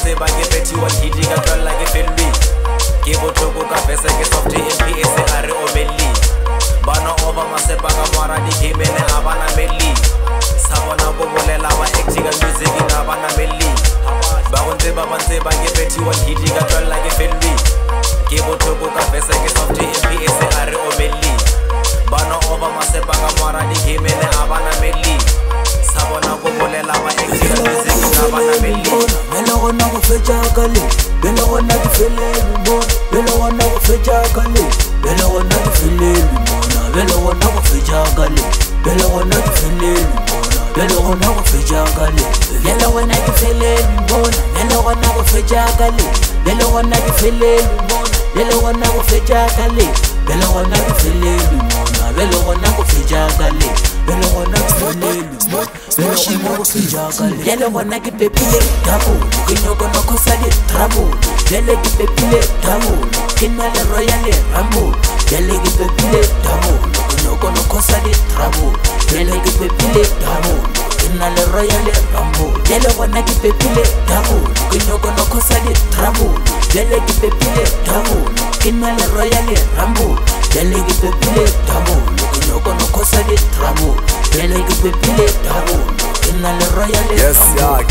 tseba ke fetiwa hiti ka tlolla ke fellwe ke botlhoko ka fese ke soft MPS a re omelli bana oba masepa ka mwara dikemene a bana melli sa bona go bolela ba acting ka music nga bana melli ba go tseba ke fetiwa hiti ka tlolla ke fellwe ke botlhoko ka fese ke soft MPS a re omelli bana oba masepa ka mwara dikemene a bana melli sa bona go bolela ba acting ka music nga bana melli Vela gona go fetša ka le Vela gona ke felele mona Vela gona go fetša ka le Vela gona ke felele mona Vela gona go fetša ka le Vela gona ke felele mona Vela gona go fetša ka le Vela gona ke felele mona Vela gona go fetša ka le Vela gona ke felele mona Vela gona go fetša ka le Vela gona ke felele mona Vela gona go fetša ka le Vela gona ke felele mona Vela gona go fetša ka le Vela gona ke pepile double ke nyoko no khosa di trouble Vela ke pepile double ke na le Royal Rumble Vela ke pepile double ke nyoko no khosa di trouble Vela ke pepile double ke na le Royal Rumble Vela gona ke pepile double ke nyoko no khosa di trouble Vela ke pepile double ke na le Royal Rumble Vela ke pepile double ke nyoko no khosa di trouble Vela ke pepile double ke na le Royal Yes,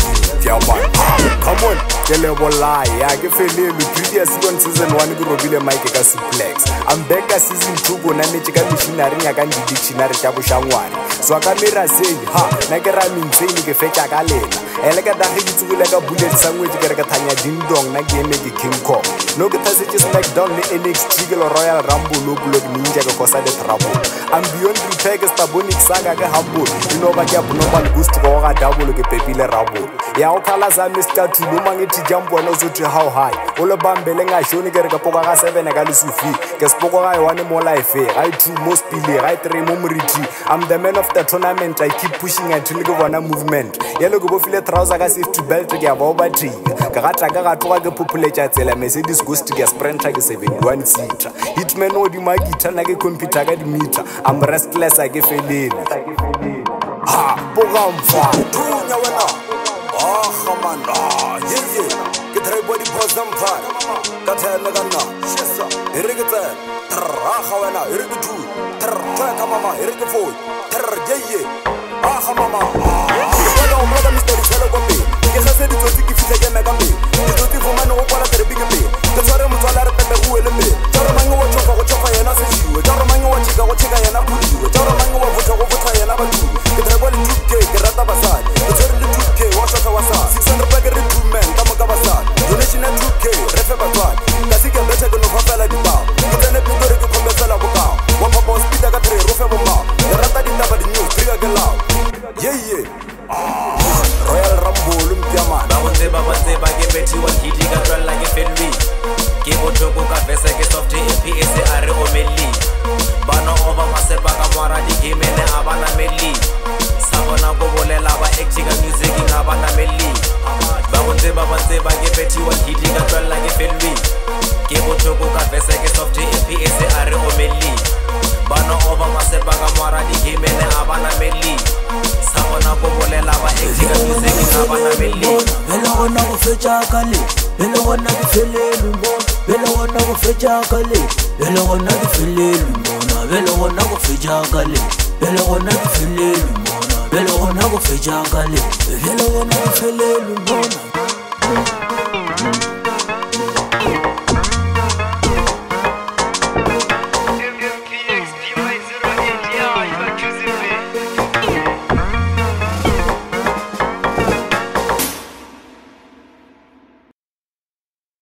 come on, Kele Bolai, I can feel it. Previous season 1 go robile Mike ka suplex. I'm back at season 2 go na mechika missionary ya ka ndi dictionary ka boshangwane. So ka mira say, ha, na ke ra mintseni ke fetsa ka lena. Ele ka dagi tsubule ka bullet sandwich ke re ka thanya ding dong na game ke King Kong. No ke tse ke SmackDown le NXT ke Royal Rumble lo block ninja ke kosa the trouble. I'm beyond repair ke Stabonic saga ke humble. You know ba ke abnormal boost go ga double ke pepile rabo. Ya o khala za Mr. Tulu mangithi jump wena uzothi how high. O le bambele ngashoni ke re ka poka ka 7 ka le sufi. Ke spoko ga 1 mo life. I 2 most pile, I 3 mo mriti. I'm the man of the tournament. I keep pushing until ke bona movement. Yelo go bofile trouser ka safety belt ke ya ba battery. Ka ga tla ka tloga ke populator tsela Mercedes Ghost ke Sprinter ke 71 seater. Hitman o di magita na ke computer ka di meter. I'm restless I ke felele. Ha, boga mfa. Dunya wena. Ah, khamanda. Yeah. Ke try body pose mfa. Ka tsena kana. Shesa. Ere ke tsena. Ah, khawana, ere ke tu. Try ka mama, ere ke fo. Yeah. Ah, khamama. Wena o mloka Mr. Tshelo kwa me. Ke sa se di tsotsi ke fitla ke na ka me. Di tsotsi fumana o kwala tere big me. Ke tsware motswala re pete go ele me. Tsara mangi wa chofa yena se jiwe. Tsara mangi wa chika yena puliwe. Tsara mangi wa vutha yena ba tu. Ke try body 2K ke rata basadi. Ke tsware le 2K wa shota wa sa. 600 bag re 2 men ka mo ka basadi. Donation at 2K re fe batswadi. Ka se ke bethe ke no fafela di ba. Ke tsene pitori ke khombetsela bokao. Wa papa hospital ka 3 ro fe bo ma. Ke rata di taba di news trigger ke lao. Yeah. Royal Rumble mpiamana. Ba tseba ke fetiwa hiti ka tlolla ke fellwe ke botlhoko ka fese ke soft MPS a re omelli bana oba masepa ka mwara dikemene a bana melli sa bona go bolela ba acting ka music nga bana melli ba go tseba ke fetiwa hiti ka tlolla ke fellwe ke botlhoko ka fese ke soft MPS a re omelli bana oba masepa ka mwara dikemene a bana melli sa bona go bolela ba acting ka music nga bana melli Vela gona go fetša ka le Vela gona ke felele mona Vela gona go fetša ka le Vela gona ke felele mona Vela gona go fetša ka le Vela gona ke felele mona Vela gona go fetša ka le Vela gona ke felele mona